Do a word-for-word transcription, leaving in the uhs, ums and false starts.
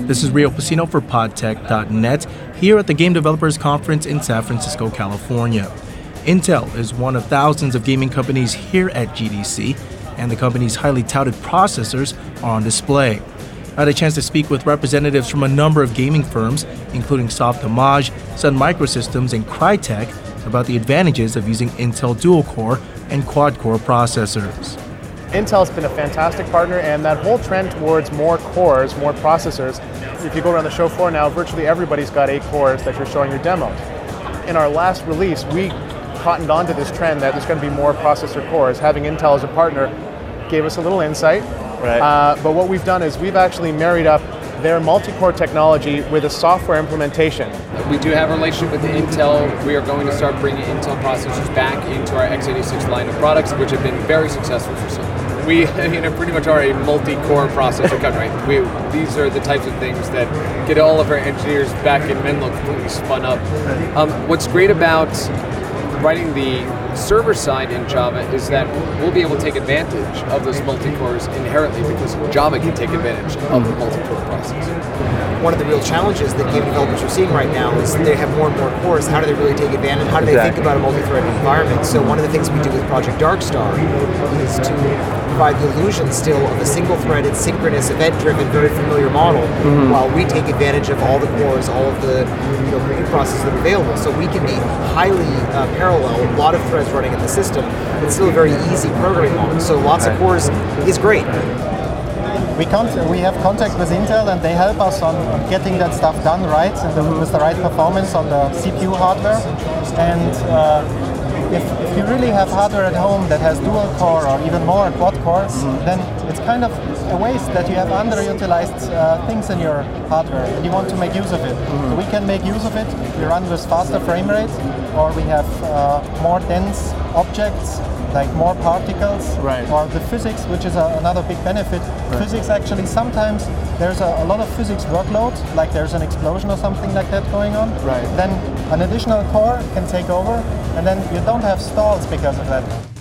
This is Rio Pacino for podtech dot net here at the Game Developers Conference in San Francisco, California. Intel is one of thousands of gaming companies here at G D C, and the company's highly touted processors are on display. I had a chance to speak with representatives from a number of gaming firms, including Softimage, Sun Microsystems, and Crytek, about the advantages of using Intel dual-core and quad-core processors. Intel's been a fantastic partner, and that whole trend towards more cores, more processors, if you go around the show floor now, virtually everybody's got eight cores that you're showing your demos. In our last release, we cottoned onto this trend that there's going to be more processor cores. Having Intel as a partner gave us a little insight. Right. Uh, but what we've done is we've actually married up their multi-core technology with a software implementation. We do have a relationship with Intel. We are going to start bringing Intel processors back into our x eighty-six line of products, which have been very successful for some. We you know, pretty much are a multi-core processor company. Right? We, these are the types of things that get all of our engineers back in Menlo completely spun up. Um, what's great about writing the server side in Java is that we'll be able to take advantage of those multi-cores inherently because Java can take advantage of the multi-core process. One of the real challenges that game developers are seeing right now is they have more and more cores. How do they really take advantage? How do they think about a multi-threaded environment? So one of the things we do with Project Darkstar is to provide the illusion still of a single-threaded, synchronous, event-driven, very familiar model, mm-hmm. while we take advantage of all the cores, all of the you know, processes that are available. So we can be highly uh, parallel, a lot of threads running in the system, but still a very easy programming model. So lots of cores is great. We, con- we have contact with Intel, and they help us on, on getting that stuff done right and the, with the right performance on the C P U hardware. And uh, if, if you really have hardware at home that has dual core or even more quad cores, mm-hmm. then it's kind of a waste that you have underutilized uh, things in your hardware and you want to make use of it. Mm-hmm. So we can make use of it. We run with faster frame rate, or we have uh, more dense objects, like more particles, right. or the physics, which is a, another big benefit. Right. Physics actually, sometimes there's a, a lot of physics workload, like there's an explosion or something like that going on. Right. Then an additional core can take over, and then you don't have stalls because of that.